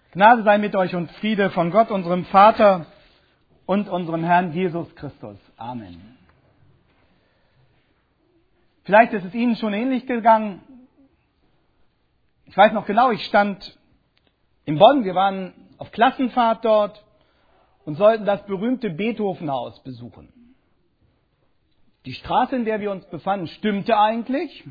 Gnade sei mit euch und Friede von Gott, unserem Vater und unserem Herrn Jesus Christus. Amen. Vielleicht ist es Ihnen schon ähnlich gegangen. Ich weiß noch genau, ich stand in Bonn, wir waren auf Klassenfahrt dort und sollten das berühmte Beethovenhaus besuchen. Die Straße, in der wir uns befanden, stimmte eigentlich,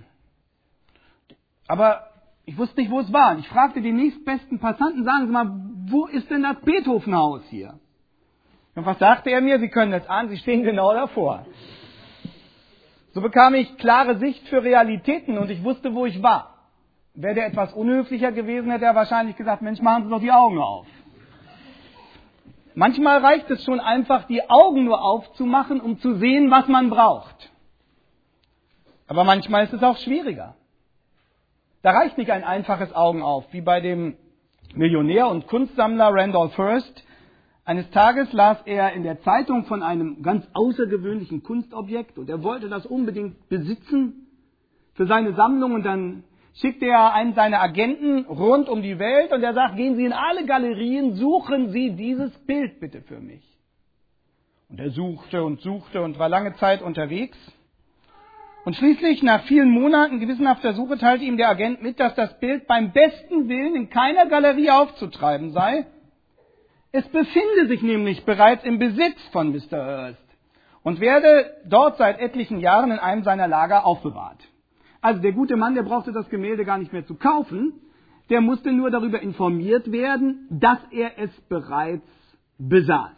aber ich wusste nicht, wo es war. Ich fragte den nächstbesten Passanten, sagen Sie mal, wo ist denn das Beethovenhaus hier? Und was sagte er mir? Sie können das ahnen, Sie stehen genau davor. So bekam ich klare Sicht für Realitäten und ich wusste, wo ich war. Wäre der etwas unhöflicher gewesen, hätte er wahrscheinlich gesagt, Mensch, machen Sie doch die Augen auf. Manchmal reicht es schon einfach, die Augen nur aufzumachen, um zu sehen, was man braucht. Aber manchmal ist es auch schwieriger. Da reicht nicht ein einfaches Augen auf, wie bei dem Millionär und Kunstsammler Randolph Hearst. Eines Tages las er in der Zeitung von einem ganz außergewöhnlichen Kunstobjekt und er wollte das unbedingt besitzen für seine Sammlung und dann schickte er einen seiner Agenten rund um die Welt und er sagt, gehen Sie in alle Galerien, suchen Sie dieses Bild bitte für mich. Und er suchte und war lange Zeit unterwegs. Und schließlich, nach vielen Monaten gewissenhafter Suche, teilte ihm der Agent mit, dass das Bild beim besten Willen in keiner Galerie aufzutreiben sei. Es befinde sich nämlich bereits im Besitz von Mr. Hearst und werde dort seit etlichen Jahren in einem seiner Lager aufbewahrt. Also der gute Mann, der brauchte das Gemälde gar nicht mehr zu kaufen, der musste nur darüber informiert werden, dass er es bereits besaß.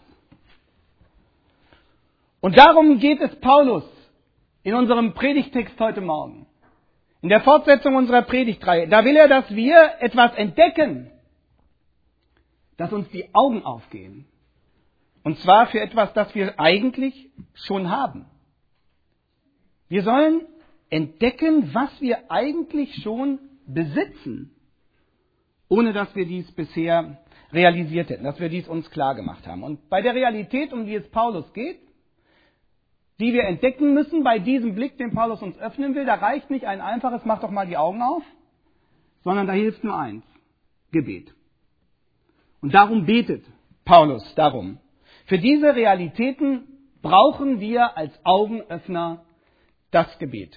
Und darum geht es Paulus in unserem Predigtext heute Morgen. In der Fortsetzung unserer Predigtreihe. Da will er, dass wir etwas entdecken, dass uns die Augen aufgehen. Und zwar für etwas, das wir eigentlich schon haben. Wir sollen entdecken, was wir eigentlich schon besitzen, ohne dass wir dies bisher realisiert hätten, dass wir dies uns klar gemacht haben. Und bei der Realität, um die es Paulus geht, die wir entdecken müssen bei diesem Blick, den Paulus uns öffnen will, da reicht nicht ein einfaches, mach doch mal die Augen auf, sondern da hilft nur eins, Gebet. Und darum betet Paulus darum. Für diese Realitäten brauchen wir als Augenöffner das Gebet.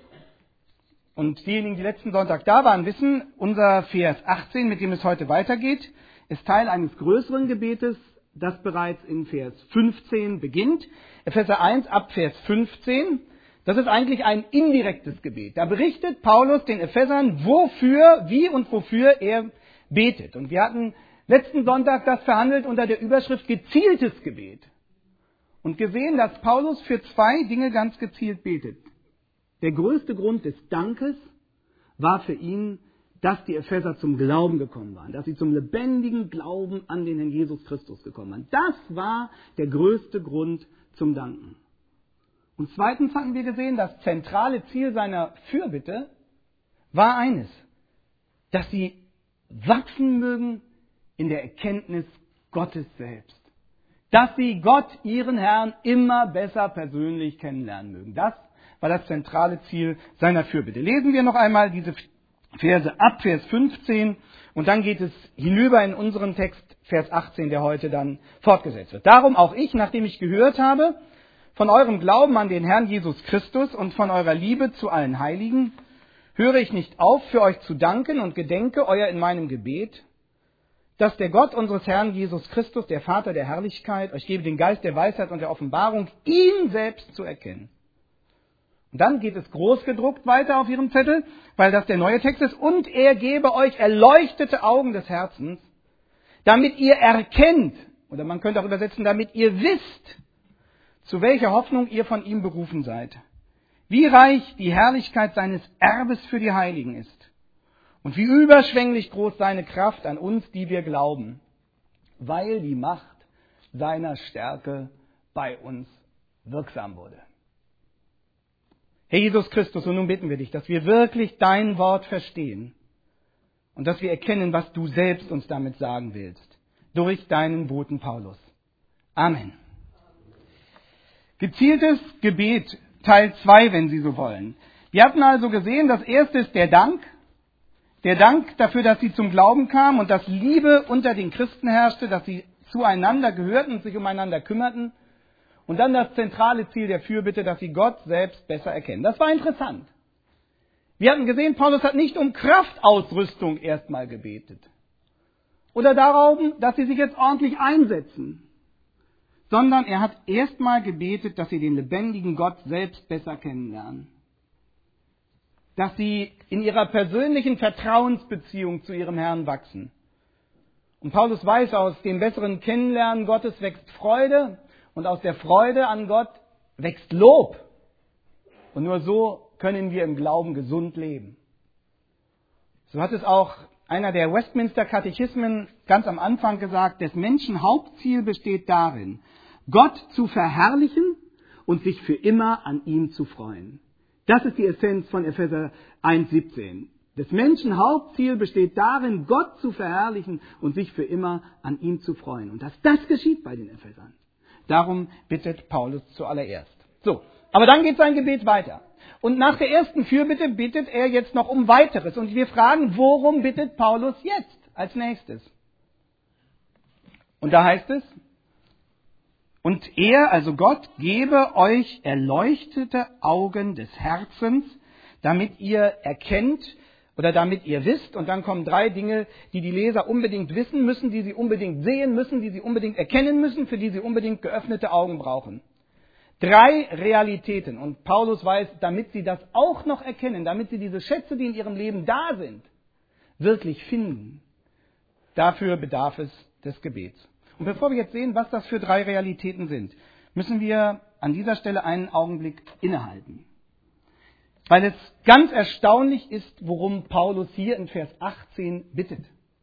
Und diejenigen, die letzten Sonntag da waren, wissen, unser Vers 18, mit dem es heute weitergeht, ist Teil eines größeren Gebetes, das bereits in Vers 15 beginnt. Epheser 1 ab Vers 15, das ist eigentlich ein indirektes Gebet. Da berichtet Paulus den Ephesern, wie und wofür er betet. Und wir hatten letzten Sonntag das verhandelt unter der Überschrift gezieltes Gebet. Und gesehen, dass Paulus für zwei Dinge ganz gezielt betet. Der größte Grund des Dankes war für ihn, dass die Epheser zum Glauben gekommen waren, dass sie zum lebendigen Glauben an den Herrn Jesus Christus gekommen waren. Das war der größte Grund zum Danken. Und zweitens hatten wir gesehen, das zentrale Ziel seiner Fürbitte war eines, dass sie wachsen mögen in der Erkenntnis Gottes selbst. Dass sie Gott, ihren Herrn, immer besser persönlich kennenlernen mögen. Das war das zentrale Ziel seiner Fürbitte. Lesen wir noch einmal diese Verse ab Vers 15 und dann geht es hinüber in unseren Text, Vers 18, der heute dann fortgesetzt wird. Darum auch ich, nachdem ich gehört habe von eurem Glauben an den Herrn Jesus Christus und von eurer Liebe zu allen Heiligen, höre ich nicht auf, für euch zu danken und gedenke euer in meinem Gebet, dass der Gott unseres Herrn Jesus Christus, der Vater der Herrlichkeit, euch gebe den Geist der Weisheit und der Offenbarung, ihn selbst zu erkennen. Und dann geht es groß gedruckt weiter auf Ihrem Zettel, weil das der neue Text ist. Und er gebe euch erleuchtete Augen des Herzens, damit ihr erkennt, oder man könnte auch übersetzen, damit ihr wisst, zu welcher Hoffnung ihr von ihm berufen seid. Wie reich die Herrlichkeit seines Erbes für die Heiligen ist. Und wie überschwänglich groß seine Kraft an uns, die wir glauben, weil die Macht seiner Stärke bei uns wirksam wurde. Herr Jesus Christus, und nun bitten wir dich, dass wir wirklich dein Wort verstehen und dass wir erkennen, was du selbst uns damit sagen willst, durch deinen Boten Paulus. Amen. Gezieltes Gebet, Teil 2, wenn Sie so wollen. Wir hatten also gesehen, das erste ist der Dank, Der Dank dafür, dass sie zum Glauben kamen und dass Liebe unter den Christen herrschte, dass sie zueinander gehörten und sich umeinander kümmerten. Und dann das zentrale Ziel der Fürbitte, dass sie Gott selbst besser erkennen. Das war interessant. Wir hatten gesehen, Paulus hat nicht um Kraftausrüstung erstmal gebetet. Oder darum, dass sie sich jetzt ordentlich einsetzen. Sondern er hat erstmal gebetet, dass sie den lebendigen Gott selbst besser kennenlernen. Dass sie in ihrer persönlichen Vertrauensbeziehung zu ihrem Herrn wachsen. Und Paulus weiß, aus dem besseren Kennenlernen Gottes wächst Freude und aus der Freude an Gott wächst Lob. Und nur so können wir im Glauben gesund leben. So hat es auch einer der Westminster-Katechismen ganz am Anfang gesagt, des Menschen Hauptziel besteht darin, Gott zu verherrlichen und sich für immer an ihm zu freuen. Das ist die Essenz von Epheser 1,17. Des Menschen Hauptziel besteht darin, Gott zu verherrlichen und sich für immer an ihm zu freuen. Und dass das geschieht bei den Ephesern. Darum bittet Paulus zuallererst. So, aber dann geht sein Gebet weiter. Und nach der ersten Fürbitte bittet er jetzt noch um Weiteres. Und wir fragen, worum bittet Paulus jetzt als nächstes? Und da heißt es, und er, also Gott, gebe euch erleuchtete Augen des Herzens, damit ihr erkennt oder damit ihr wisst. Und dann kommen 3 Dinge, die die Leser unbedingt wissen müssen, die sie unbedingt sehen müssen, die sie unbedingt erkennen müssen, für die sie unbedingt geöffnete Augen brauchen. 3 Realitäten. Und Paulus weiß, damit sie das auch noch erkennen, damit sie diese Schätze, die in ihrem Leben da sind, wirklich finden. Dafür bedarf es des Gebets. Und bevor wir jetzt sehen, was das für 3 Realitäten sind, müssen wir an dieser Stelle einen Augenblick innehalten. Weil es ganz erstaunlich ist, worum Paulus hier in Vers 18 bittet.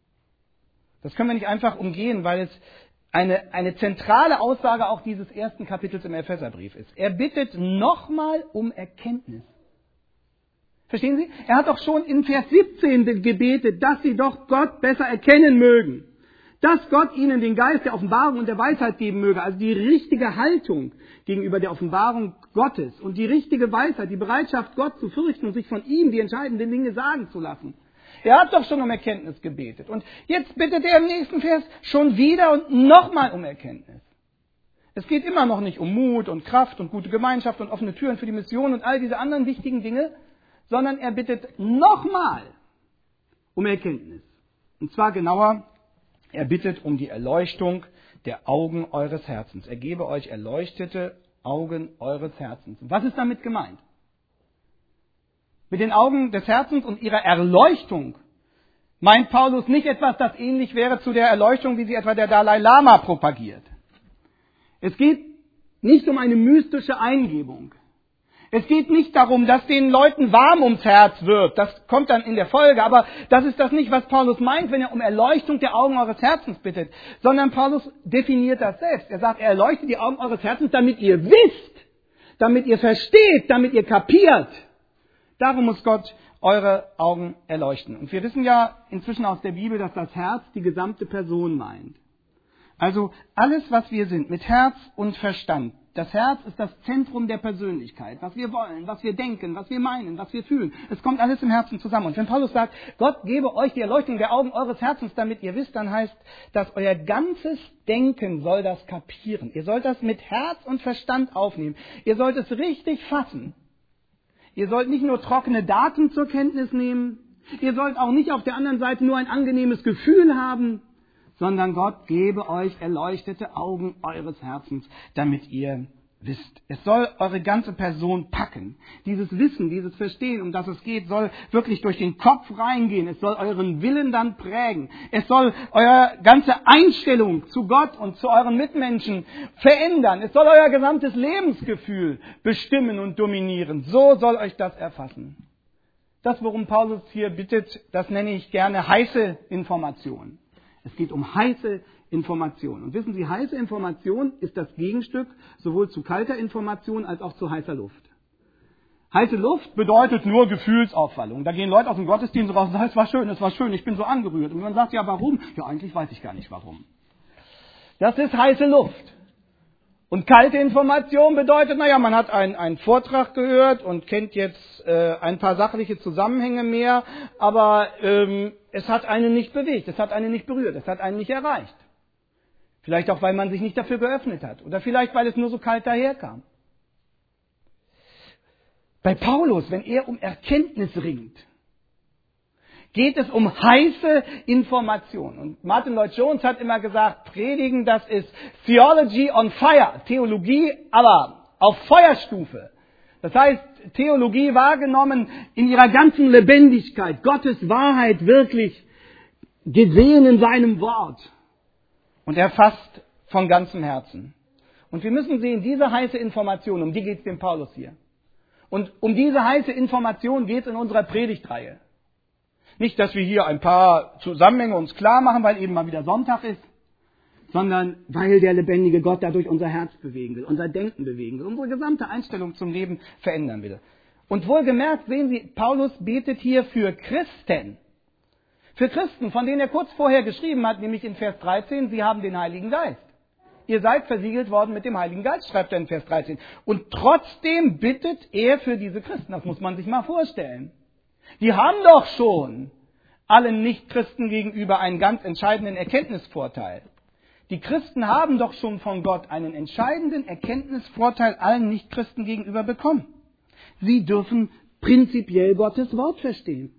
Das können wir nicht einfach umgehen, weil es eine zentrale Aussage auch dieses ersten Kapitels im Epheserbrief ist. Er bittet nochmal um Erkenntnis. Verstehen Sie? Er hat doch schon in Vers 17 gebetet, dass sie doch Gott besser erkennen mögen. Dass Gott ihnen den Geist der Offenbarung und der Weisheit geben möge, also die richtige Haltung gegenüber der Offenbarung Gottes und die richtige Weisheit, die Bereitschaft, Gott zu fürchten und sich von ihm die entscheidenden Dinge sagen zu lassen. Er hat doch schon um Erkenntnis gebetet. Und jetzt bittet er im nächsten Vers schon wieder und nochmal um Erkenntnis. Es geht immer noch nicht um Mut und Kraft und gute Gemeinschaft und offene Türen für die Mission und all diese anderen wichtigen Dinge, sondern er bittet nochmal um Erkenntnis. Und zwar genauer, er bittet um die Erleuchtung der Augen eures Herzens. Er gebe euch erleuchtete Augen eures Herzens. Und was ist damit gemeint? Mit den Augen des Herzens und ihrer Erleuchtung meint Paulus nicht etwas, das ähnlich wäre zu der Erleuchtung, wie sie etwa der Dalai Lama propagiert. Es geht nicht um eine mystische Eingebung. Es geht nicht darum, dass den Leuten warm ums Herz wird. Das kommt dann in der Folge. Aber das ist das nicht, was Paulus meint, wenn er um Erleuchtung der Augen eures Herzens bittet. Sondern Paulus definiert das selbst. Er sagt, er erleuchtet die Augen eures Herzens, damit ihr wisst, damit ihr versteht, damit ihr kapiert. Darum muss Gott eure Augen erleuchten. Und wir wissen ja inzwischen aus der Bibel, dass das Herz die gesamte Person meint. Also alles, was wir sind, mit Herz und Verstand. Das Herz ist das Zentrum der Persönlichkeit. Was wir wollen, was wir denken, was wir meinen, was wir fühlen. Es kommt alles im Herzen zusammen. Und wenn Paulus sagt, Gott gebe euch die Erleuchtung der Augen eures Herzens, damit ihr wisst, dann heißt, dass euer ganzes Denken soll das kapieren. Ihr sollt das mit Herz und Verstand aufnehmen. Ihr sollt es richtig fassen. Ihr sollt nicht nur trockene Daten zur Kenntnis nehmen. Ihr sollt auch nicht auf der anderen Seite nur ein angenehmes Gefühl haben, sondern Gott gebe euch erleuchtete Augen eures Herzens, damit ihr wisst. Es soll eure ganze Person packen. Dieses Wissen, dieses Verstehen, um das es geht, soll wirklich durch den Kopf reingehen. Es soll euren Willen dann prägen. Es soll eure ganze Einstellung zu Gott und zu euren Mitmenschen verändern. Es soll euer gesamtes Lebensgefühl bestimmen und dominieren. So soll euch das erfassen. Das, worum Paulus hier bittet, das nenne ich gerne heiße Information. Es geht um heiße Information. Und wissen Sie, heiße Information ist das Gegenstück sowohl zu kalter Information als auch zu heißer Luft. Heiße Luft bedeutet nur Gefühlsaufwallung. Da gehen Leute aus dem Gottesdienst raus und sagen, es war schön, ich bin so angerührt. Und man sagt, ja, warum? Ja, eigentlich weiß ich gar nicht warum. Das ist heiße Luft. Und kalte Information bedeutet, man hat einen Vortrag gehört und kennt jetzt ein paar sachliche Zusammenhänge mehr, aber es hat einen nicht bewegt, es hat einen nicht berührt, es hat einen nicht erreicht. Vielleicht auch, weil man sich nicht dafür geöffnet hat oder vielleicht, weil es nur so kalt daherkam. Bei Paulus, wenn er um Erkenntnis ringt, geht es um heiße Information. Und Martin Lloyd-Jones hat immer gesagt, Predigen, das ist Theology on Fire. Theologie, aber auf Feuerstufe. Das heißt, Theologie wahrgenommen in ihrer ganzen Lebendigkeit. Gottes Wahrheit wirklich gesehen in seinem Wort. Und erfasst von ganzem Herzen. Und wir müssen sehen, diese heiße Information, um die geht es dem Paulus hier. Und um diese heiße Information geht es in unserer Predigtreihe. Nicht, dass wir hier ein paar Zusammenhänge uns klar machen, weil eben mal wieder Sonntag ist, sondern weil der lebendige Gott dadurch unser Herz bewegen will, unser Denken bewegen will, unsere gesamte Einstellung zum Leben verändern will. Und wohlgemerkt sehen Sie, Paulus betet hier für Christen. Für Christen, von denen er kurz vorher geschrieben hat, nämlich in Vers 13, sie haben den Heiligen Geist. Ihr seid versiegelt worden mit dem Heiligen Geist, schreibt er in Vers 13. Und trotzdem bittet er für diese Christen. Das muss man sich mal vorstellen. Die haben doch schon allen Nichtchristen gegenüber einen ganz entscheidenden Erkenntnisvorteil. Die Christen haben doch schon von Gott einen entscheidenden Erkenntnisvorteil allen Nichtchristen gegenüber bekommen. Sie dürfen prinzipiell Gottes Wort verstehen.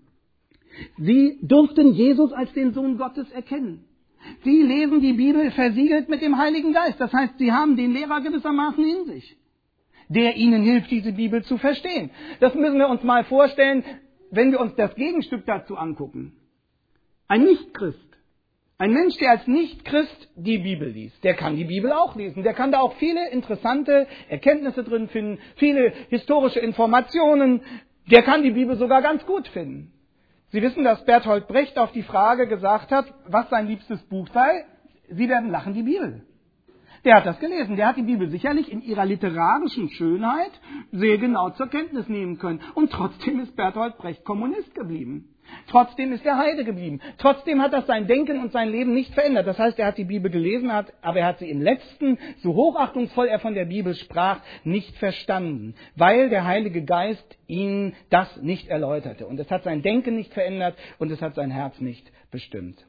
Sie durften Jesus als den Sohn Gottes erkennen. Sie lesen die Bibel versiegelt mit dem Heiligen Geist. Das heißt, sie haben den Lehrer gewissermaßen in sich, der ihnen hilft, diese Bibel zu verstehen. Das müssen wir uns mal vorstellen, wenn wir uns das Gegenstück dazu angucken. Ein Nichtchrist, ein Mensch, der als Nichtchrist die Bibel liest, der kann die Bibel auch lesen. Der kann da auch viele interessante Erkenntnisse drin finden, viele historische Informationen. Der kann die Bibel sogar ganz gut finden. Sie wissen, dass Bertolt Brecht auf die Frage gesagt hat, was sein liebstes Buch sei. Sie werden lachen, die Bibel. Der hat das gelesen. Der hat die Bibel sicherlich in ihrer literarischen Schönheit sehr genau zur Kenntnis nehmen können. Und trotzdem ist Bertolt Brecht Kommunist geblieben. Trotzdem ist er Heide geblieben. Trotzdem hat das sein Denken und sein Leben nicht verändert. Das heißt, er hat die Bibel gelesen, aber er hat sie im Letzten, so hochachtungsvoll er von der Bibel sprach, nicht verstanden, weil der Heilige Geist ihn das nicht erläuterte. Und es hat sein Denken nicht verändert und es hat sein Herz nicht bestimmt.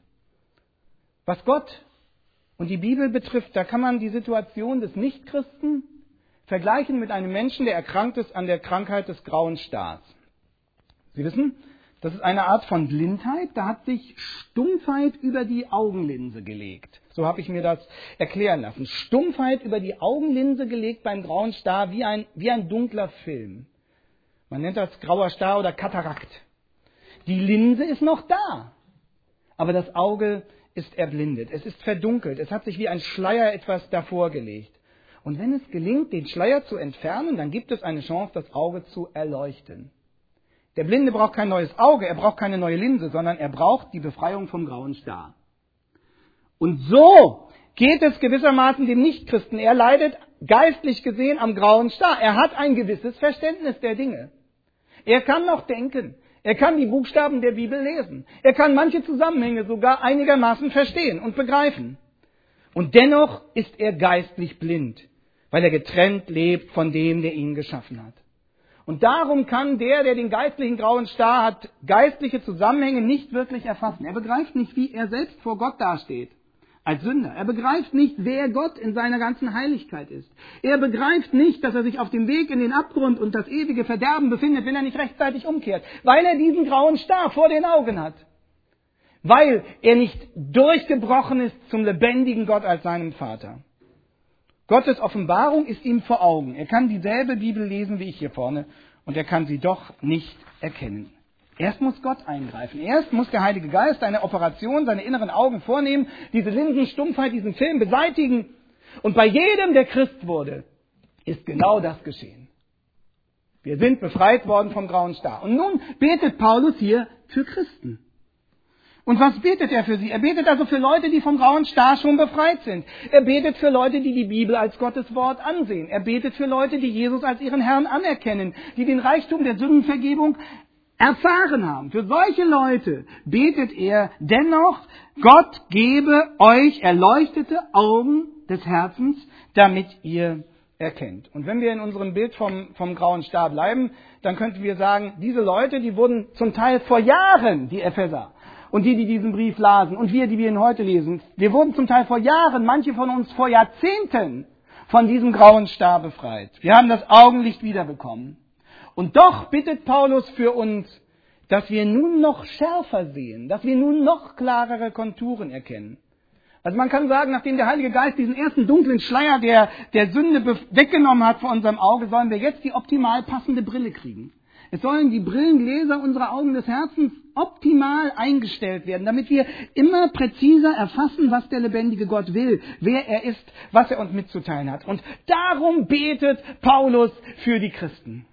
Was Gott und die Bibel betrifft, da kann man die Situation des Nichtchristen vergleichen mit einem Menschen, der erkrankt ist an der Krankheit des grauen Stars. Sie wissen, das ist eine Art von Blindheit, da hat sich Stumpfheit über die Augenlinse gelegt. So habe ich mir das erklären lassen. Stumpfheit über die Augenlinse gelegt beim grauen Star, wie ein dunkler Film. Man nennt das grauer Star oder Katarakt. Die Linse ist noch da, aber das Auge ist erblindet. Es ist verdunkelt. Es hat sich wie ein Schleier etwas davor gelegt. Und wenn es gelingt, den Schleier zu entfernen, dann gibt es eine Chance, das Auge zu erleuchten. Der Blinde braucht kein neues Auge, er braucht keine neue Linse, sondern er braucht die Befreiung vom grauen Star. Und so geht es gewissermaßen dem Nichtchristen. Er leidet geistlich gesehen am grauen Star. Er hat ein gewisses Verständnis der Dinge. Er kann noch denken. Er kann die Buchstaben der Bibel lesen. Er kann manche Zusammenhänge sogar einigermaßen verstehen und begreifen. Und dennoch ist er geistlich blind, weil er getrennt lebt von dem, der ihn geschaffen hat. Und darum kann der den geistlichen grauen Star hat, geistliche Zusammenhänge nicht wirklich erfassen. Er begreift nicht, wie er selbst vor Gott dasteht, als Sünder. Er begreift nicht, wer Gott in seiner ganzen Heiligkeit ist. Er begreift nicht, dass er sich auf dem Weg in den Abgrund und das ewige Verderben befindet, wenn er nicht rechtzeitig umkehrt, weil er diesen grauen Star vor den Augen hat. Weil er nicht durchgebrochen ist zum lebendigen Gott als seinem Vater. Gottes Offenbarung ist ihm vor Augen. Er kann dieselbe Bibel lesen wie ich hier vorne und er kann sie doch nicht erkennen. Erst muss Gott eingreifen. Erst muss der Heilige Geist eine Operation, seine inneren Augen vornehmen, diese Linsenstumpfheit, diesen Film beseitigen. Und bei jedem, der Christ wurde, ist genau das geschehen. Wir sind befreit worden vom grauen Star. Und nun betet Paulus hier für Christen. Und was betet er für sie? Er betet also für Leute, die vom grauen Star schon befreit sind. Er betet für Leute, die die Bibel als Gottes Wort ansehen. Er betet für Leute, die Jesus als ihren Herrn anerkennen, die den Reichtum der Sündenvergebung erfahren haben. Für solche Leute betet er dennoch, Gott gebe euch erleuchtete Augen, des Herzens, damit ihr erkennt. Und wenn wir in unserem Bild vom grauen Star bleiben, dann könnten wir sagen, diese Leute, die wurden zum Teil vor Jahren, die Epheser, und die diesen Brief lasen, und wir, die wir ihn heute lesen, wir wurden zum Teil vor Jahren, manche von uns vor Jahrzehnten von diesem grauen Star befreit. Wir haben das Augenlicht wiederbekommen. Und doch bittet Paulus für uns, dass wir nun noch schärfer sehen, dass wir nun noch klarere Konturen erkennen. Also man kann sagen, nachdem der Heilige Geist diesen ersten dunklen Schleier der Sünde weggenommen hat vor unserem Auge, sollen wir jetzt die optimal passende Brille kriegen. Es sollen die Brillengläser unserer Augen des Herzens optimal eingestellt werden, damit wir immer präziser erfassen, was der lebendige Gott will, wer er ist, was er uns mitzuteilen hat. Und darum betet Paulus für die Christen.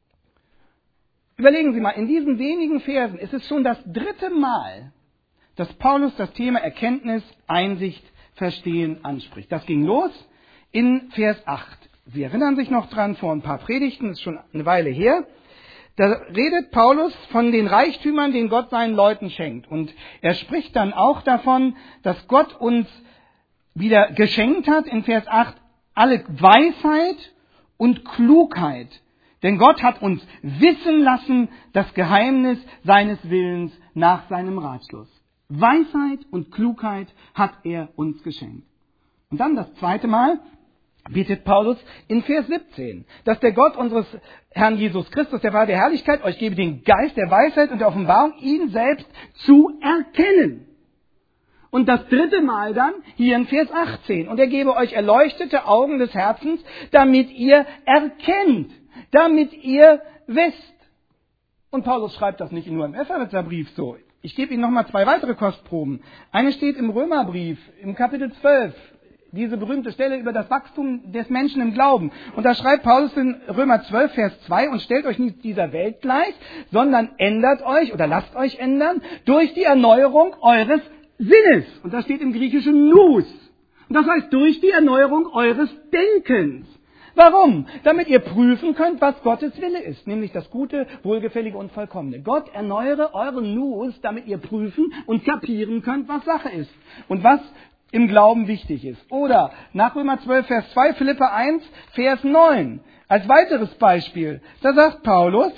Überlegen Sie mal, in diesen wenigen Versen ist es schon das 3. Mal, dass Paulus das Thema Erkenntnis, Einsicht, Verstehen anspricht. Das ging los in Vers 8. Sie erinnern sich noch dran, vor ein paar Predigten, ist schon eine Weile her. Da redet Paulus von den Reichtümern, den Gott seinen Leuten schenkt. Und er spricht dann auch davon, dass Gott uns wieder geschenkt hat, in Vers 8, alle Weisheit und Klugheit. Denn Gott hat uns wissen lassen, das Geheimnis seines Willens nach seinem Ratschluss. Weisheit und Klugheit hat er uns geschenkt. Und dann das 2. Mal bittet Paulus in Vers 17, dass der Gott unseres Herrn Jesus Christus, der Vater der Herrlichkeit, euch gebe den Geist der Weisheit und der Offenbarung, ihn selbst zu erkennen. Und das 3. Mal dann hier in Vers 18. Und er gebe euch erleuchtete Augen des Herzens, damit ihr erkennt, damit ihr wisst. Und Paulus schreibt das nicht nur im Epheserbrief so. Ich gebe Ihnen nochmal 2 weitere Kostproben. Eine steht im Römerbrief, im Kapitel 12. Diese berühmte Stelle über das Wachstum des Menschen im Glauben. Und da schreibt Paulus in Römer 12, Vers 2, und stellt euch nicht dieser Welt gleich, sondern ändert euch oder lasst euch ändern durch die Erneuerung eures Sinnes. Und das steht im Griechischen nous. Und das heißt durch die Erneuerung eures Denkens. Warum? Damit ihr prüfen könnt, was Gottes Wille ist, nämlich das Gute, Wohlgefällige und Vollkommene. Gott erneuere euren nous, damit ihr prüfen und kapieren könnt, was Sache ist und was im Glauben wichtig ist. Oder nach Römer 12, Vers 2, Philipper 1, Vers 9. Als weiteres Beispiel, da sagt Paulus,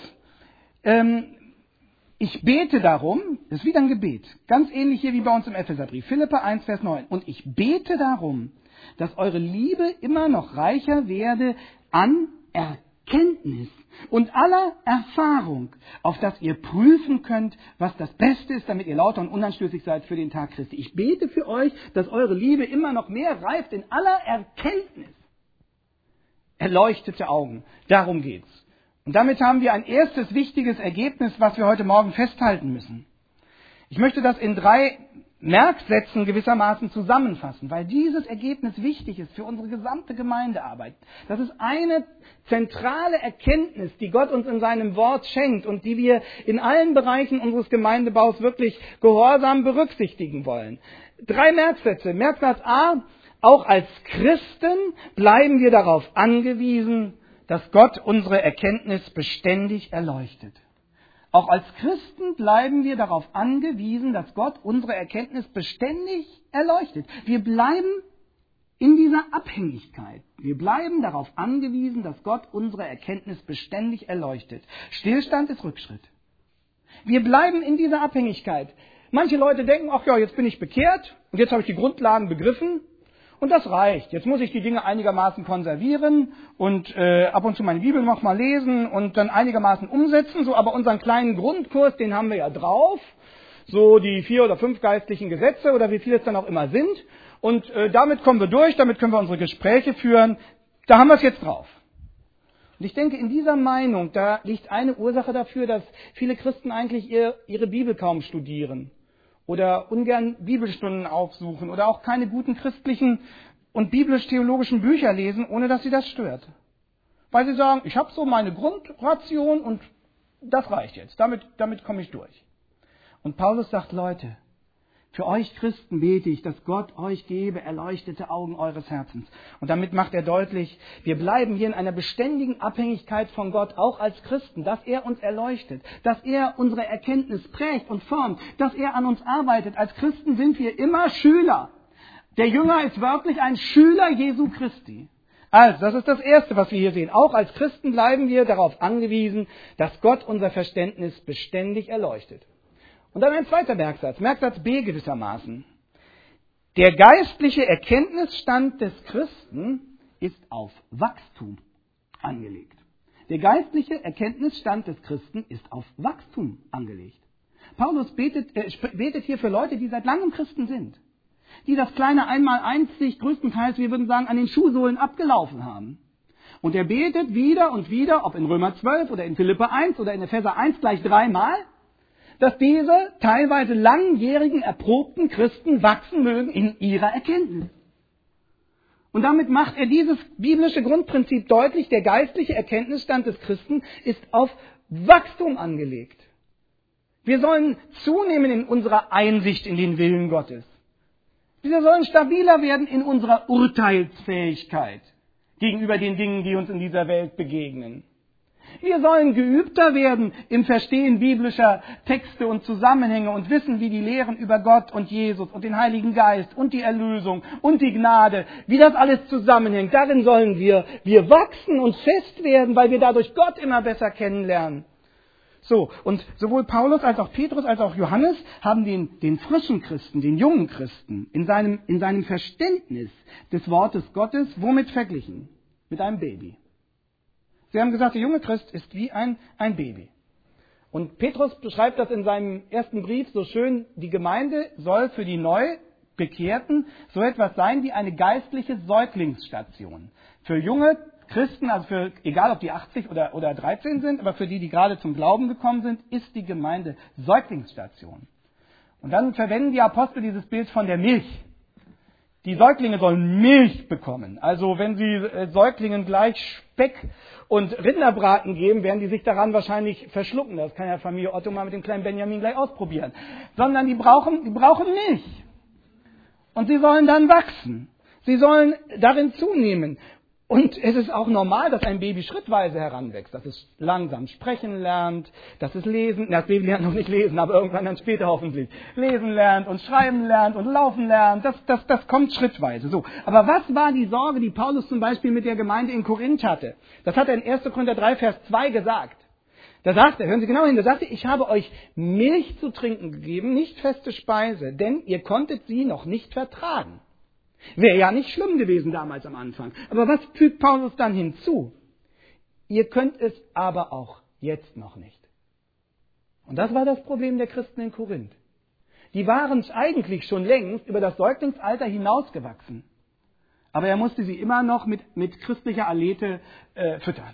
ich bete darum, das ist wieder ein Gebet, ganz ähnlich hier wie bei uns im Epheserbrief, Philipper 1, Vers 9. Und ich bete darum, dass eure Liebe immer noch reicher werde an Erkenntnis und aller Erfahrung, auf dass ihr prüfen könnt, was das Beste ist, damit ihr lauter und unanstößig seid für den Tag Christi. Ich bete für euch, dass eure Liebe immer noch mehr reift in aller Erkenntnis. Erleuchtete Augen, darum geht's. Und damit haben wir ein erstes wichtiges Ergebnis, was wir heute Morgen festhalten müssen. Ich möchte das in 3 Merksätzen gewissermaßen zusammenfassen, weil dieses Ergebnis wichtig ist für unsere gesamte Gemeindearbeit. Das ist eine zentrale Erkenntnis, die Gott uns in seinem Wort schenkt und die wir in allen Bereichen unseres Gemeindebaus wirklich gehorsam berücksichtigen wollen. 3 Merksätze. Merksatz A: Auch als Christen bleiben wir darauf angewiesen, dass Gott unsere Erkenntnis beständig erleuchtet. Auch als Christen bleiben wir darauf angewiesen, dass Gott unsere Erkenntnis beständig erleuchtet. Wir bleiben in dieser Abhängigkeit. Wir bleiben darauf angewiesen, dass Gott unsere Erkenntnis beständig erleuchtet. Stillstand ist Rückschritt. Wir bleiben in dieser Abhängigkeit. Manche Leute denken, ach ja, jetzt bin ich bekehrt und jetzt habe ich die Grundlagen begriffen. Und das reicht. Jetzt muss ich die Dinge einigermaßen konservieren und ab und zu meine Bibel noch mal lesen und dann einigermaßen umsetzen. So, aber unseren kleinen Grundkurs, den haben wir ja drauf. So die 4 oder 5 geistlichen Gesetze oder wie viele es dann auch immer sind. Und damit kommen wir durch, damit können wir unsere Gespräche führen. Da haben wir es jetzt drauf. Und ich denke, in dieser Meinung, da liegt eine Ursache dafür, dass viele Christen eigentlich ihre Bibel kaum studieren. Oder ungern Bibelstunden aufsuchen oder auch keine guten christlichen und biblisch-theologischen Bücher lesen, ohne dass sie das stört. Weil sie sagen, ich habe so meine Grundration und das reicht jetzt, damit komme ich durch. Und Paulus sagt, Leute, für euch Christen bete ich, dass Gott euch gebe erleuchtete Augen eures Herzens. Und damit macht er deutlich, wir bleiben hier in einer beständigen Abhängigkeit von Gott, auch als Christen, dass er uns erleuchtet, dass er unsere Erkenntnis prägt und formt, dass er an uns arbeitet. Als Christen sind wir immer Schüler Der Jünger ist wörtlich ein Schüler Jesu Christi. Also, das ist das Erste, was wir hier sehen. Auch als Christen bleiben wir darauf angewiesen, dass Gott unser Verständnis beständig erleuchtet. Und dann ein zweiter Merksatz, Merksatz B gewissermaßen. Der geistliche Erkenntnisstand des Christen ist auf Wachstum angelegt. Der geistliche Erkenntnisstand des Christen ist auf Wachstum angelegt. Paulus betet hier für Leute, die seit langem Christen sind. Die das kleine Einmaleins sich größtenteils, wir würden sagen, an den Schuhsohlen abgelaufen haben. Und er betet wieder und wieder, ob in Römer 12 oder in Philipper 1 oder in Epheser 1 gleich 3-mal, dass diese teilweise langjährigen, erprobten Christen wachsen mögen in ihrer Erkenntnis. Und damit macht er dieses biblische Grundprinzip deutlich, der geistliche Erkenntnisstand des Christen ist auf Wachstum angelegt. Wir sollen zunehmen in unserer Einsicht in den Willen Gottes. Wir sollen stabiler werden in unserer Urteilsfähigkeit gegenüber den Dingen, die uns in dieser Welt begegnen. Wir sollen geübter werden im Verstehen biblischer Texte und Zusammenhänge und wissen, wie die Lehren über Gott und Jesus und den Heiligen Geist und die Erlösung und die Gnade, wie das alles zusammenhängt. Darin sollen wir wachsen und fest werden, weil wir dadurch Gott immer besser kennenlernen. So, und sowohl Paulus als auch Petrus als auch Johannes haben den frischen Christen, den jungen Christen in seinem Verständnis des Wortes Gottes womit verglichen? Mit einem Baby. Sie haben gesagt, der junge Christ ist wie ein Baby. Und Petrus beschreibt das in seinem ersten Brief so schön, die Gemeinde soll für die Neubekehrten so etwas sein wie eine geistliche Säuglingsstation. Für junge Christen, also für, egal ob die 80 oder 13 sind, aber für die gerade zum Glauben gekommen sind, ist die Gemeinde Säuglingsstation. Und dann verwenden die Apostel dieses Bild von der Milch. Die Säuglinge sollen Milch bekommen. Also wenn sie Säuglingen gleich Speck und Rinderbraten geben, werden die sich daran wahrscheinlich verschlucken. Das kann ja Familie Otto mal mit dem kleinen Benjamin gleich ausprobieren. Sondern die brauchen Milch. Und sie sollen dann wachsen. Sie sollen darin zunehmen. Und es ist auch normal, dass ein Baby schrittweise heranwächst, dass es langsam sprechen lernt, dass es das Baby lernt noch nicht lesen, aber irgendwann dann später hoffentlich lesen lernt und schreiben lernt und laufen lernt, das kommt schrittweise. So. Aber was war die Sorge, die Paulus zum Beispiel mit der Gemeinde in Korinth hatte? Das hat er in 1. Korinther 3, Vers 2 gesagt. Da sagt er, hören Sie genau hin, da sagt er, ich habe euch Milch zu trinken gegeben, nicht feste Speise, denn ihr konntet sie noch nicht vertragen. Wäre ja nicht schlimm gewesen damals am Anfang. Aber was fügt Paulus dann hinzu? Ihr könnt es aber auch jetzt noch nicht. Und das war das Problem der Christen in Korinth. Die waren eigentlich schon längst über das Säuglingsalter hinausgewachsen. Aber er musste sie immer noch mit christlicher Alete füttern.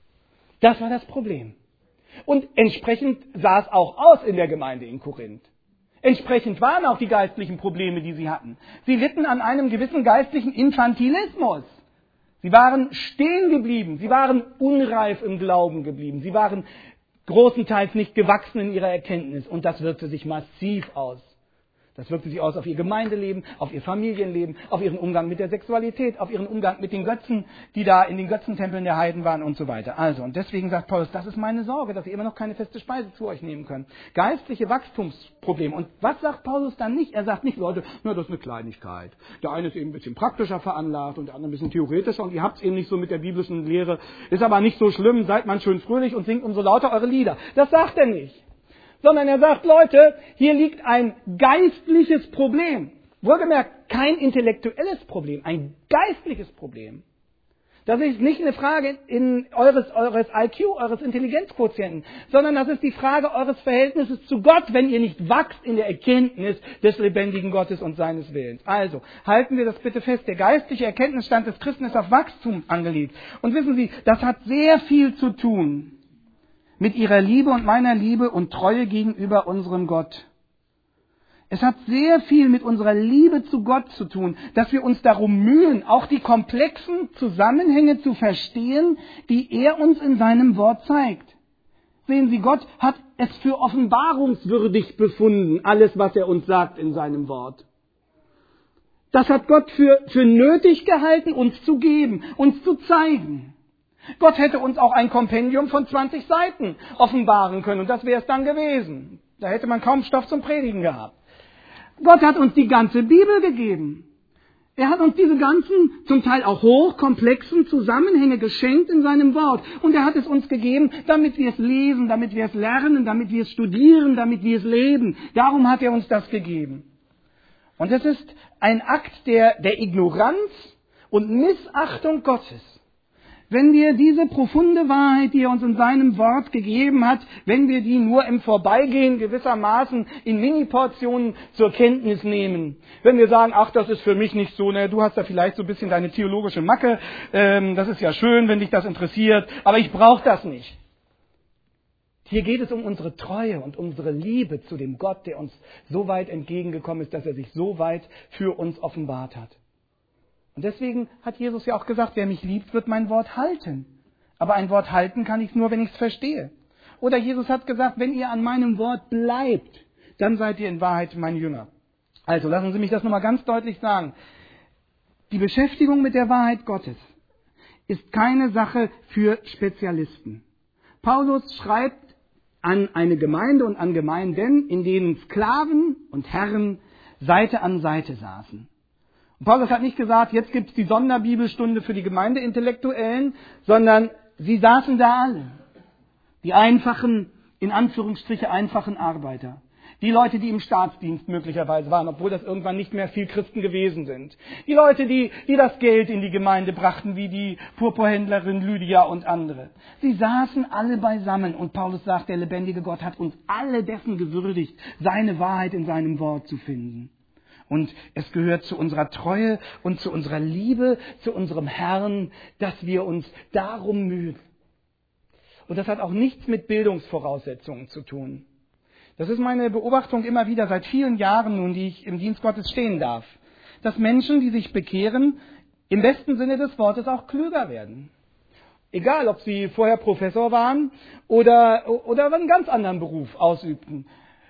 Das war das Problem. Und entsprechend sah es auch aus in der Gemeinde in Korinth. Entsprechend waren auch die geistlichen Probleme, die sie hatten. Sie litten an einem gewissen geistlichen Infantilismus. Sie waren stehen geblieben. Sie waren unreif im Glauben geblieben. Sie waren großenteils nicht gewachsen in ihrer Erkenntnis. Und das wirkte sich massiv aus. Das wirkte sich aus auf ihr Gemeindeleben, auf ihr Familienleben, auf ihren Umgang mit der Sexualität, auf ihren Umgang mit den Götzen, die da in den Götzentempeln der Heiden waren und so weiter. Also, und deswegen sagt Paulus, das ist meine Sorge, dass ihr immer noch keine feste Speise zu euch nehmen könnt. Geistliche Wachstumsprobleme. Und was sagt Paulus dann nicht? Er sagt nicht, Leute, das ist eine Kleinigkeit. Der eine ist eben ein bisschen praktischer veranlagt und der andere ein bisschen theoretischer und ihr habt es eben nicht so mit der biblischen Lehre. Ist aber nicht so schlimm, seid man schön fröhlich und singt umso lauter eure Lieder. Das sagt er nicht. Sondern er sagt, Leute, hier liegt ein geistliches Problem. Wohlgemerkt, kein intellektuelles Problem, ein geistliches Problem. Das ist nicht eine Frage eures IQ, eures Intelligenzquotienten, sondern das ist die Frage eures Verhältnisses zu Gott, wenn ihr nicht wachst in der Erkenntnis des lebendigen Gottes und seines Willens. Also, halten wir das bitte fest. Der geistliche Erkenntnisstand des Christen ist auf Wachstum angelegt. Und wissen Sie, das hat sehr viel zu tun mit ihrer Liebe und meiner Liebe und Treue gegenüber unserem Gott. Es hat sehr viel mit unserer Liebe zu Gott zu tun, dass wir uns darum mühen, auch die komplexen Zusammenhänge zu verstehen, die er uns in seinem Wort zeigt. Sehen Sie, Gott hat es für offenbarungswürdig befunden, alles, was er uns sagt in seinem Wort. Das hat Gott für nötig gehalten, uns zu geben, uns zu zeigen. Gott hätte uns auch ein Kompendium von 20 Seiten offenbaren können und das wäre es dann gewesen. Da hätte man kaum Stoff zum Predigen gehabt. Gott hat uns die ganze Bibel gegeben. Er hat uns diese ganzen, zum Teil auch hochkomplexen Zusammenhänge geschenkt in seinem Wort. Und er hat es uns gegeben, damit wir es lesen, damit wir es lernen, damit wir es studieren, damit wir es leben. Darum hat er uns das gegeben. Und es ist ein Akt der Ignoranz und Missachtung Gottes, wenn wir diese profunde Wahrheit, die er uns in seinem Wort gegeben hat, wenn wir die nur im Vorbeigehen gewissermaßen in Mini-Portionen zur Kenntnis nehmen. Wenn wir sagen, ach, das ist für mich nicht so, ne, du hast da vielleicht so ein bisschen deine theologische Macke, das ist ja schön, wenn dich das interessiert, aber ich brauche das nicht. Hier geht es um unsere Treue und unsere Liebe zu dem Gott, der uns so weit entgegengekommen ist, dass er sich so weit für uns offenbart hat. Und deswegen hat Jesus ja auch gesagt, wer mich liebt, wird mein Wort halten. Aber ein Wort halten kann ich nur, wenn ich es verstehe. Oder Jesus hat gesagt, wenn ihr an meinem Wort bleibt, dann seid ihr in Wahrheit mein Jünger. Also lassen Sie mich das nochmal ganz deutlich sagen. Die Beschäftigung mit der Wahrheit Gottes ist keine Sache für Spezialisten. Paulus schreibt an eine Gemeinde und an Gemeinden, in denen Sklaven und Herren Seite an Seite saßen. Und Paulus hat nicht gesagt, jetzt gibt es die Sonderbibelstunde für die Gemeindeintellektuellen, sondern sie saßen da alle. Die einfachen, in Anführungsstriche einfachen Arbeiter. Die Leute, die im Staatsdienst möglicherweise waren, obwohl das irgendwann nicht mehr viel Christen gewesen sind. Die Leute, die das Geld in die Gemeinde brachten, wie die Purpurhändlerin Lydia und andere. Sie saßen alle beisammen und Paulus sagt, der lebendige Gott hat uns alle dessen gewürdigt, seine Wahrheit in seinem Wort zu finden. Und es gehört zu unserer Treue und zu unserer Liebe, zu unserem Herrn, dass wir uns darum mühen. Und das hat auch nichts mit Bildungsvoraussetzungen zu tun. Das ist meine Beobachtung immer wieder seit vielen Jahren nun, die ich im Dienst Gottes stehen darf. Dass Menschen, die sich bekehren, im besten Sinne des Wortes auch klüger werden. Egal, ob sie vorher Professor waren oder einen ganz anderen Beruf ausübten.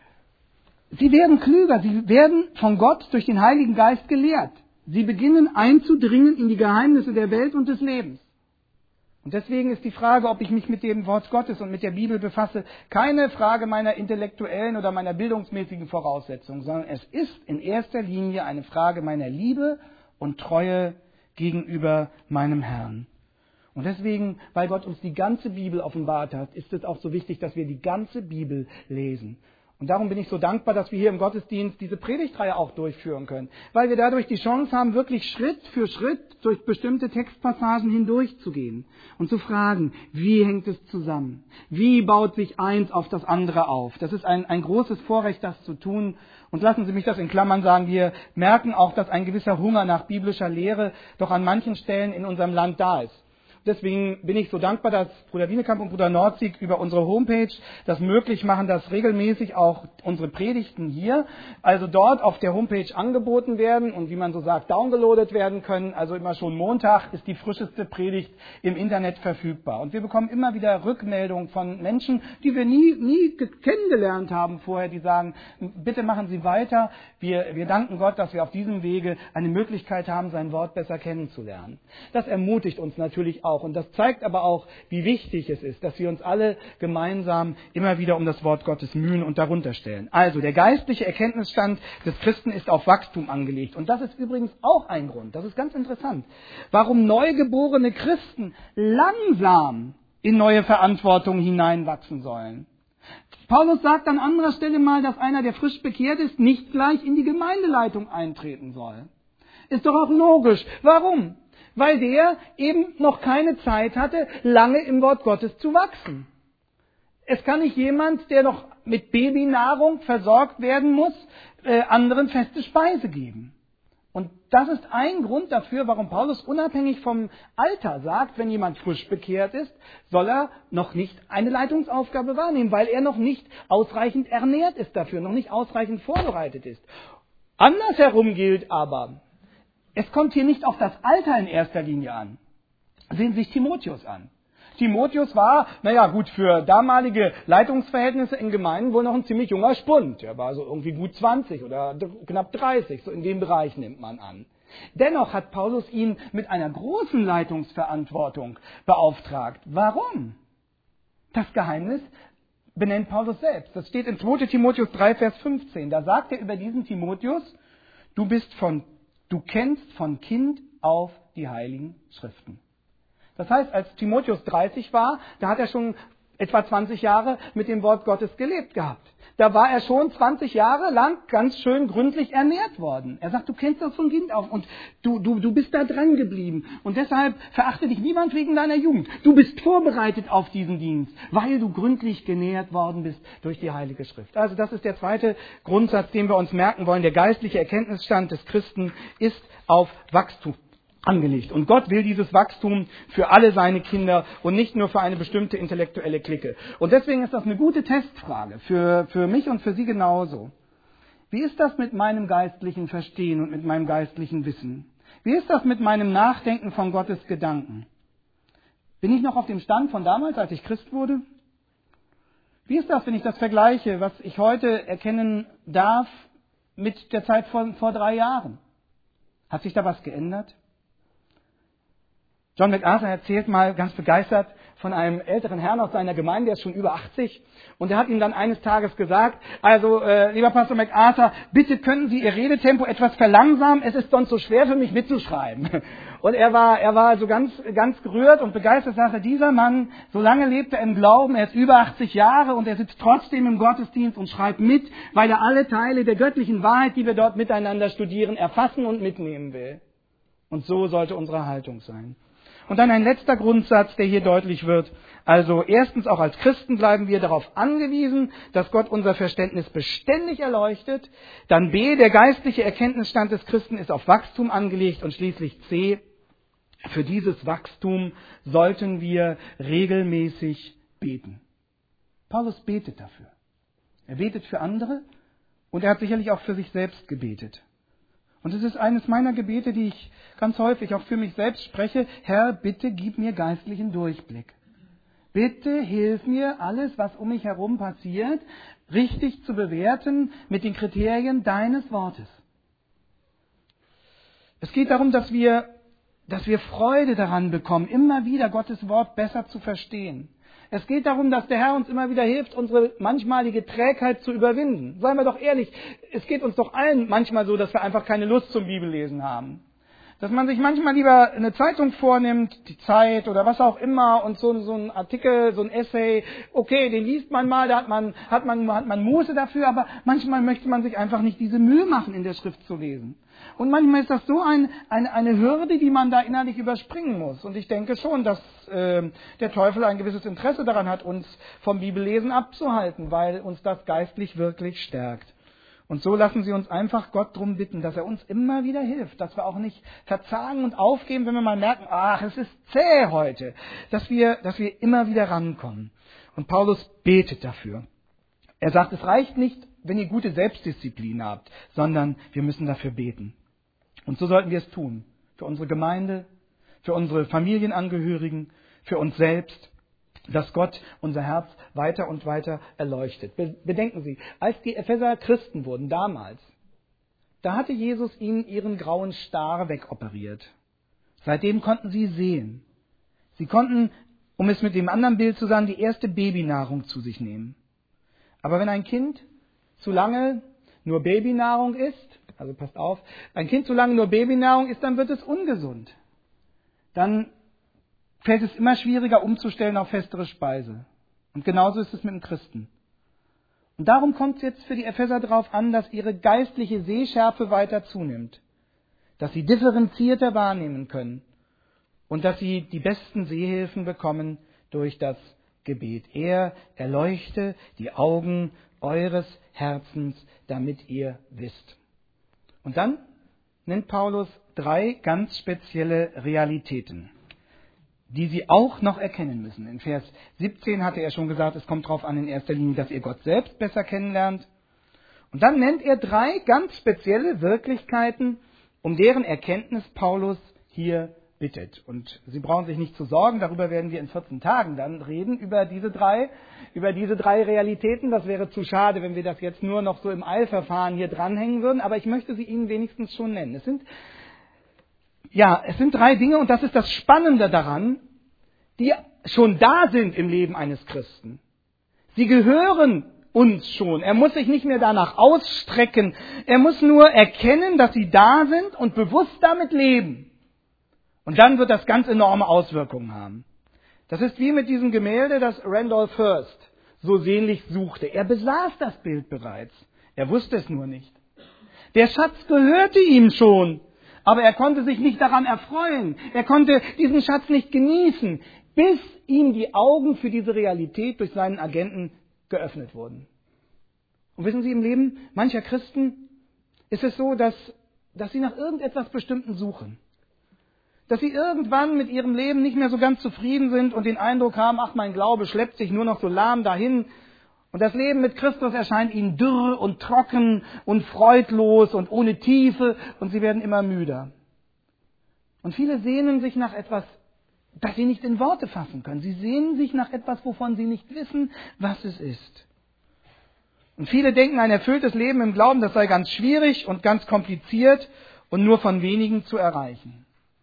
Sie werden klüger, sie werden von Gott durch den Heiligen Geist gelehrt. Sie beginnen einzudringen in die Geheimnisse der Welt und des Lebens. Und deswegen ist die Frage, ob ich mich mit dem Wort Gottes und mit der Bibel befasse, keine Frage meiner intellektuellen oder meiner bildungsmäßigen Voraussetzungen, sondern es ist in erster Linie eine Frage meiner Liebe und Treue gegenüber meinem Herrn. Und deswegen, weil Gott uns die ganze Bibel offenbart hat, ist es auch so wichtig, dass wir die ganze Bibel lesen. Und darum bin ich so dankbar, dass wir hier im Gottesdienst diese Predigtreihe auch durchführen können. Weil wir dadurch die Chance haben, wirklich Schritt für Schritt durch bestimmte Textpassagen hindurchzugehen und zu fragen, wie hängt es zusammen? Wie baut sich eins auf das andere auf? Das ist ein großes Vorrecht, das zu tun. Und lassen Sie mich das in Klammern sagen, wir merken auch, dass ein gewisser Hunger nach biblischer Lehre doch an manchen Stellen in unserem Land da ist. Deswegen bin ich so dankbar, dass Bruder Wienekamp und Bruder Nordzig über unsere Homepage das möglich machen, dass regelmäßig auch unsere Predigten hier, also dort auf der Homepage angeboten werden und wie man so sagt, downgeloadet werden können. Also immer schon Montag ist die frischeste Predigt im Internet verfügbar. Und wir bekommen immer wieder Rückmeldungen von Menschen, die wir nie kennengelernt haben vorher, die sagen, bitte machen Sie weiter. Wir danken Gott, dass wir auf diesem Wege eine Möglichkeit haben, sein Wort besser kennenzulernen. Das ermutigt uns natürlich auch. Und das zeigt aber auch, wie wichtig es ist, dass wir uns alle gemeinsam immer wieder um das Wort Gottes mühen und darunter stellen. Also, der geistliche Erkenntnisstand des Christen ist auf Wachstum angelegt. Und das ist übrigens auch ein Grund, das ist ganz interessant, warum neugeborene Christen langsam in neue Verantwortung hineinwachsen sollen. Paulus sagt an anderer Stelle mal, dass einer, der frisch bekehrt ist, nicht gleich in die Gemeindeleitung eintreten soll. Ist doch auch logisch. Warum? Weil der eben noch keine Zeit hatte, lange im Wort Gottes zu wachsen. Es kann nicht jemand, der noch mit Babynahrung versorgt werden muss, anderen feste Speise geben. Und das ist ein Grund dafür, warum Paulus unabhängig vom Alter sagt, wenn jemand frisch bekehrt ist, soll er noch nicht eine Leitungsaufgabe wahrnehmen, weil er noch nicht ausreichend ernährt ist dafür, noch nicht ausreichend vorbereitet ist. Andersherum gilt aber, es kommt hier nicht auf das Alter in erster Linie an. Sehen Sie sich Timotheus an. Timotheus war, für damalige Leitungsverhältnisse in Gemeinden wohl noch ein ziemlich junger Spund. Er war so irgendwie gut 20 oder knapp 30, so in dem Bereich nimmt man an. Dennoch hat Paulus ihn mit einer großen Leitungsverantwortung beauftragt. Warum? Das Geheimnis benennt Paulus selbst. Das steht in 2. Timotheus 3, Vers 15. Da sagt er über diesen Timotheus, du bist von du kennst von Kind auf die Heiligen Schriften. Das heißt, als Timotheus 30 war, da hat er schon etwa 20 Jahre mit dem Wort Gottes gelebt gehabt. Da war er schon 20 Jahre lang ganz schön gründlich ernährt worden. Er sagt, du kennst das von Kind auf und du bist da dran geblieben. Und deshalb verachte dich niemand wegen deiner Jugend. Du bist vorbereitet auf diesen Dienst, weil du gründlich genährt worden bist durch die Heilige Schrift. Also das ist der zweite Grundsatz, den wir uns merken wollen. Der geistliche Erkenntnisstand des Christen ist auf Wachstum angelegt. Und Gott will dieses Wachstum für alle seine Kinder und nicht nur für eine bestimmte intellektuelle Clique. Und deswegen ist das eine gute Testfrage für mich und für Sie genauso. Wie ist das mit meinem geistlichen Verstehen und mit meinem geistlichen Wissen? Wie ist das mit meinem Nachdenken von Gottes Gedanken? Bin ich noch auf dem Stand von damals, als ich Christ wurde? Wie ist das, wenn ich das vergleiche, was ich heute erkennen darf mit der Zeit vor 3 Jahren? Hat sich da was geändert? John MacArthur erzählt mal ganz begeistert von einem älteren Herrn aus seiner Gemeinde, der ist schon über 80. Und er hat ihm dann eines Tages gesagt, also lieber Pastor MacArthur, bitte können Sie Ihr Redetempo etwas verlangsamen, es ist sonst so schwer für mich mitzuschreiben. Und er war also ganz gerührt und begeistert, sagte, dieser Mann, so lange lebt er im Glauben, er ist über 80 Jahre und er sitzt trotzdem im Gottesdienst und schreibt mit, weil er alle Teile der göttlichen Wahrheit, die wir dort miteinander studieren, erfassen und mitnehmen will. Und so sollte unsere Haltung sein. Und dann ein letzter Grundsatz, der hier deutlich wird. Also erstens, auch als Christen bleiben wir darauf angewiesen, dass Gott unser Verständnis beständig erleuchtet. Dann B, der geistliche Erkenntnisstand des Christen ist auf Wachstum angelegt. Und schließlich C, für dieses Wachstum sollten wir regelmäßig beten. Paulus betet dafür. Er betet für andere und er hat sicherlich auch für sich selbst gebetet. Und es ist eines meiner Gebete, die ich ganz häufig auch für mich selbst spreche. Herr, bitte gib mir geistlichen Durchblick. Bitte hilf mir, alles, was um mich herum passiert, richtig zu bewerten mit den Kriterien deines Wortes. Es geht darum, dass wir Freude daran bekommen, immer wieder Gottes Wort besser zu verstehen. Es geht darum, dass der Herr uns immer wieder hilft, unsere manchmalige Trägheit zu überwinden. Seien wir doch ehrlich, es geht uns doch allen manchmal so, dass wir einfach keine Lust zum Bibellesen haben. Dass man sich manchmal lieber eine Zeitung vornimmt, die Zeit oder was auch immer und so ein Artikel, so ein Essay, okay, den liest man mal, da hat man Muße dafür, aber manchmal möchte man sich einfach nicht diese Mühe machen, in der Schrift zu lesen. Und manchmal ist das so eine Hürde, die man da innerlich überspringen muss. Und ich denke schon, dass der Teufel ein gewisses Interesse daran hat, uns vom Bibellesen abzuhalten, weil uns das geistlich wirklich stärkt. Und so lassen Sie uns einfach Gott darum bitten, dass er uns immer wieder hilft, dass wir auch nicht verzagen und aufgeben, wenn wir mal merken, ach, es ist zäh heute, dass wir immer wieder rankommen. Und Paulus betet dafür. Er sagt, es reicht nicht, wenn ihr gute Selbstdisziplin habt, sondern wir müssen dafür beten. Und so sollten wir es tun. Für unsere Gemeinde, für unsere Familienangehörigen, für uns selbst, dass Gott unser Herz weiter und weiter erleuchtet. Bedenken Sie, als die Epheser Christen wurden damals, da hatte Jesus ihnen ihren grauen Star wegoperiert. Seitdem konnten sie sehen. Sie konnten, um es mit dem anderen Bild zu sagen, die erste Babynahrung zu sich nehmen. Aber wenn ein Kind zu lange nur Babynahrung isst, also passt auf, ein Kind zu lange nur Babynahrung isst, dann wird es ungesund. Dann fällt es immer schwieriger umzustellen auf festere Speise. Und genauso ist es mit dem Christen. Und darum kommt es jetzt für die Epheser darauf an, dass ihre geistliche Sehschärfe weiter zunimmt. Dass sie differenzierter wahrnehmen können. Und dass sie die besten Sehhilfen bekommen durch das Gebet. Er erleuchte die Augen eures Herzens, damit ihr wisst. Und dann nennt Paulus 3 ganz spezielle Realitäten, die Sie auch noch erkennen müssen. In Vers 17 hatte er schon gesagt, es kommt darauf an in erster Linie, dass ihr Gott selbst besser kennenlernt. Und dann nennt er 3 ganz spezielle Wirklichkeiten, um deren Erkenntnis Paulus hier bittet. Und Sie brauchen sich nicht zu sorgen, darüber werden wir in 14 Tagen dann reden, über diese drei Realitäten. Das wäre zu schade, wenn wir das jetzt nur noch so im Eilverfahren hier dranhängen würden, aber ich möchte sie Ihnen wenigstens schon nennen. Es sind 3 Dinge und das ist das Spannende daran, die schon da sind im Leben eines Christen. Sie gehören uns schon. Er muss sich nicht mehr danach ausstrecken. Er muss nur erkennen, dass sie da sind und bewusst damit leben. Und dann wird das ganz enorme Auswirkungen haben. Das ist wie mit diesem Gemälde, das Randolph Hearst so sehnlich suchte. Er besaß das Bild bereits. Er wusste es nur nicht. Der Schatz gehörte ihm schon, aber er konnte sich nicht daran erfreuen. Er konnte diesen Schatz nicht genießen, bis ihm die Augen für diese Realität durch seinen Agenten geöffnet wurden. Und wissen Sie, im Leben mancher Christen ist es so, dass sie nach irgendetwas Bestimmten suchen. Dass sie irgendwann mit ihrem Leben nicht mehr so ganz zufrieden sind und den Eindruck haben, ach, mein Glaube schleppt sich nur noch so lahm dahin. Und das Leben mit Christus erscheint ihnen dürr und trocken und freudlos und ohne Tiefe und sie werden immer müder. Und viele sehnen sich nach etwas, das sie nicht in Worte fassen können. Sie sehnen sich nach etwas, wovon sie nicht wissen, was es ist. Und viele denken, ein erfülltes Leben im Glauben, das sei ganz schwierig und ganz kompliziert und nur von wenigen zu erreichen.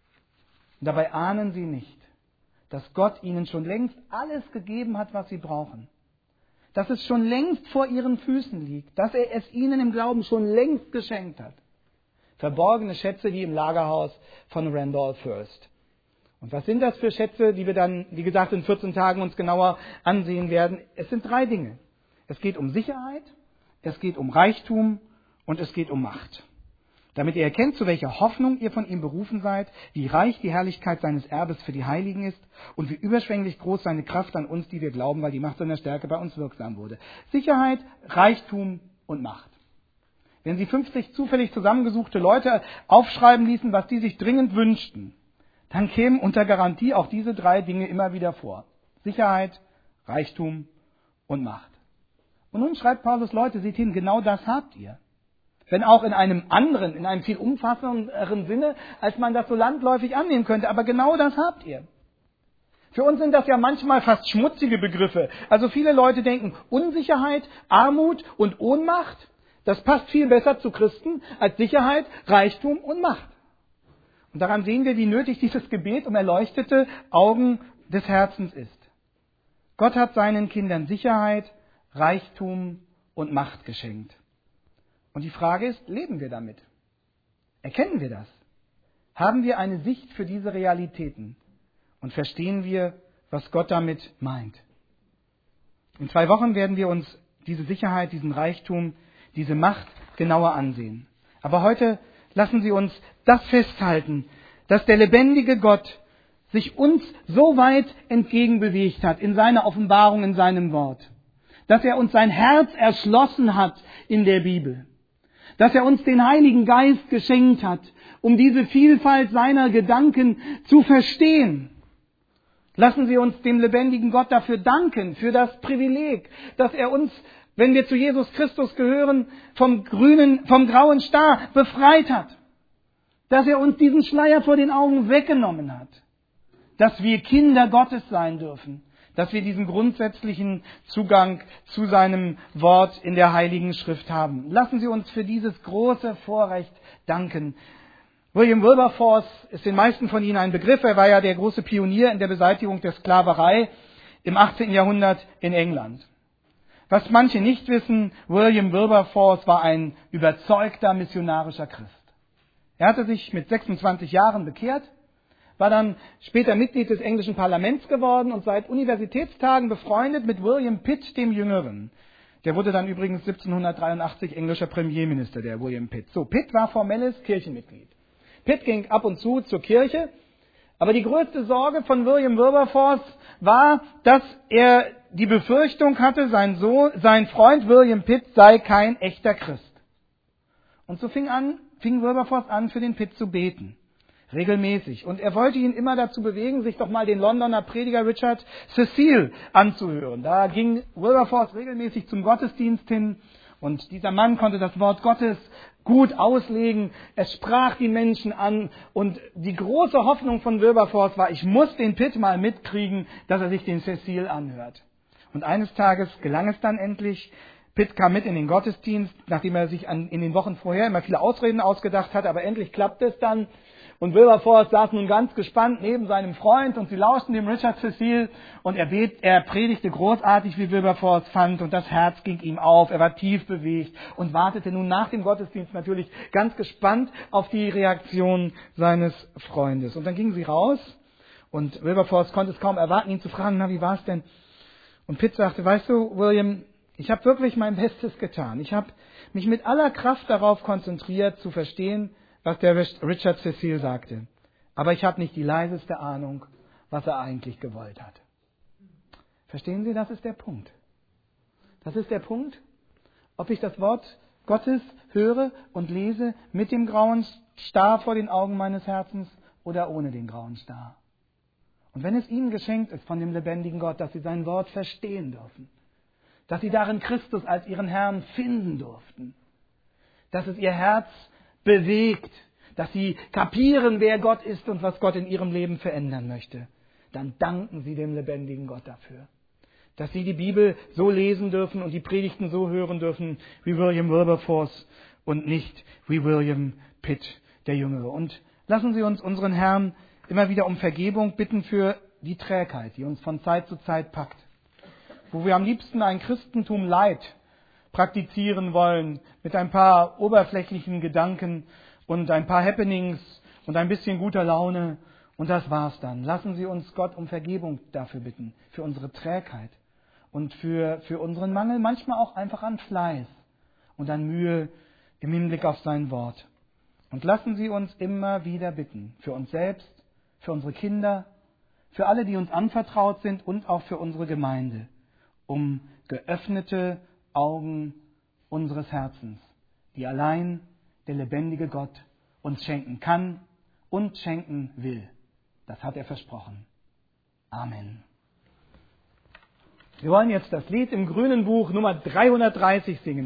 Und dabei ahnen sie nicht, dass Gott ihnen schon längst alles gegeben hat, was sie brauchen. Dass es schon längst vor ihren Füßen liegt, dass er es ihnen im Glauben schon längst geschenkt hat. Verborgene Schätze wie im Lagerhaus von Randolph Hearst. Und was sind das für Schätze, die wir dann, wie gesagt, in 14 Tagen uns genauer ansehen werden? Es sind 3 Dinge. Es geht um Sicherheit, es geht um Reichtum und es geht um Macht. Damit ihr erkennt, zu welcher Hoffnung ihr von ihm berufen seid, wie reich die Herrlichkeit seines Erbes für die Heiligen ist und wie überschwänglich groß seine Kraft an uns, die wir glauben, weil die Macht seiner Stärke bei uns wirksam wurde. Sicherheit, Reichtum und Macht. Wenn Sie 50 zufällig zusammengesuchte Leute aufschreiben ließen, was die sich dringend wünschten, dann kämen unter Garantie auch diese 3 Dinge immer wieder vor. Sicherheit, Reichtum und Macht. Und nun schreibt Paulus, Leute, seht hin, genau das habt ihr. Wenn auch in einem anderen, in einem viel umfassenderen Sinne, als man das so landläufig annehmen könnte. Aber genau das habt ihr. Für uns sind das ja manchmal fast schmutzige Begriffe. Also viele Leute denken, Unsicherheit, Armut und Ohnmacht, das passt viel besser zu Christen als Sicherheit, Reichtum und Macht. Und daran sehen wir, wie nötig dieses Gebet um erleuchtete Augen des Herzens ist. Gott hat seinen Kindern Sicherheit, Reichtum und Macht geschenkt. Und die Frage ist, leben wir damit? Erkennen wir das? Haben wir eine Sicht für diese Realitäten? Und verstehen wir, was Gott damit meint? In 2 Wochen werden wir uns diese Sicherheit, diesen Reichtum, diese Macht genauer ansehen. Aber heute lassen Sie uns das festhalten, dass der lebendige Gott sich uns so weit entgegenbewegt hat in seiner Offenbarung, in seinem Wort. Dass er uns sein Herz erschlossen hat in der Bibel. Dass er uns den Heiligen Geist geschenkt hat, um diese Vielfalt seiner Gedanken zu verstehen. Lassen Sie uns dem lebendigen Gott dafür danken, für das Privileg, dass er uns, wenn wir zu Jesus Christus gehören, vom grauen Star befreit hat. Dass er uns diesen Schleier vor den Augen weggenommen hat. Dass wir Kinder Gottes sein dürfen. Dass wir diesen grundsätzlichen Zugang zu seinem Wort in der Heiligen Schrift haben. Lassen Sie uns für dieses große Vorrecht danken. William Wilberforce ist den meisten von Ihnen ein Begriff. Er war ja der große Pionier in der Beseitigung der Sklaverei im 18. Jahrhundert in England. Was manche nicht wissen, William Wilberforce war ein überzeugter missionarischer Christ. Er hatte sich mit 26 Jahren bekehrt, war dann später Mitglied des englischen Parlaments geworden und seit Universitätstagen befreundet mit William Pitt, dem Jüngeren. Der wurde dann übrigens 1783 englischer Premierminister, der William Pitt. So, Pitt war formelles Kirchenmitglied. Pitt ging ab und zu zur Kirche, aber die größte Sorge von William Wilberforce war, dass er die Befürchtung hatte, sein Freund William Pitt sei kein echter Christ. Und so fing Wilberforce an, für den Pitt zu beten. Regelmäßig. Und er wollte ihn immer dazu bewegen, sich doch mal den Londoner Prediger Richard Cecil anzuhören. Da ging Wilberforce regelmäßig zum Gottesdienst hin und dieser Mann konnte das Wort Gottes gut auslegen. Es sprach die Menschen an und die große Hoffnung von Wilberforce war, ich muss den Pitt mal mitkriegen, dass er sich den Cecil anhört. Und eines Tages gelang es dann endlich. Pitt kam mit in den Gottesdienst, nachdem er sich in den Wochen vorher immer viele Ausreden ausgedacht hat, aber endlich klappte es dann. Und Wilberforce saß nun ganz gespannt neben seinem Freund und sie lauschten dem Richard Cecil und er predigte großartig, wie Wilberforce fand, und das Herz ging ihm auf, er war tief bewegt und wartete nun nach dem Gottesdienst natürlich ganz gespannt auf die Reaktion seines Freundes. Und dann gingen sie raus und Wilberforce konnte es kaum erwarten, ihn zu fragen, na, wie war's denn? Und Pitt sagte, weißt du, William, ich habe wirklich mein Bestes getan. Ich habe mich mit aller Kraft darauf konzentriert, zu verstehen, was der Richard Cecil sagte. Aber ich habe nicht die leiseste Ahnung, was er eigentlich gewollt hat. Verstehen Sie, das ist der Punkt. Das ist der Punkt, ob ich das Wort Gottes höre und lese mit dem grauen Star vor den Augen meines Herzens oder ohne den grauen Star. Und wenn es Ihnen geschenkt ist von dem lebendigen Gott, dass Sie sein Wort verstehen dürfen, dass Sie darin Christus als Ihren Herrn finden durften, dass es Ihr Herz bewegt, dass Sie kapieren, wer Gott ist und was Gott in Ihrem Leben verändern möchte, dann danken Sie dem lebendigen Gott dafür, dass Sie die Bibel so lesen dürfen und die Predigten so hören dürfen wie William Wilberforce und nicht wie William Pitt, der Jüngere. Und lassen Sie uns unseren Herrn immer wieder um Vergebung bitten für die Trägheit, die uns von Zeit zu Zeit packt, wo wir am liebsten ein Christentum Light praktizieren wollen, mit ein paar oberflächlichen Gedanken und ein paar Happenings und ein bisschen guter Laune. Und das war's dann. Lassen Sie uns Gott um Vergebung dafür bitten, für unsere Trägheit und für unseren Mangel, manchmal auch einfach an Fleiß und an Mühe im Hinblick auf sein Wort. Und lassen Sie uns immer wieder bitten, für uns selbst, für unsere Kinder, für alle, die uns anvertraut sind und auch für unsere Gemeinde, um geöffnete Augen unseres Herzens, die allein der lebendige Gott uns schenken kann und schenken will. Das hat er versprochen. Amen. Wir wollen jetzt das Lied im grünen Buch Nummer 330 singen.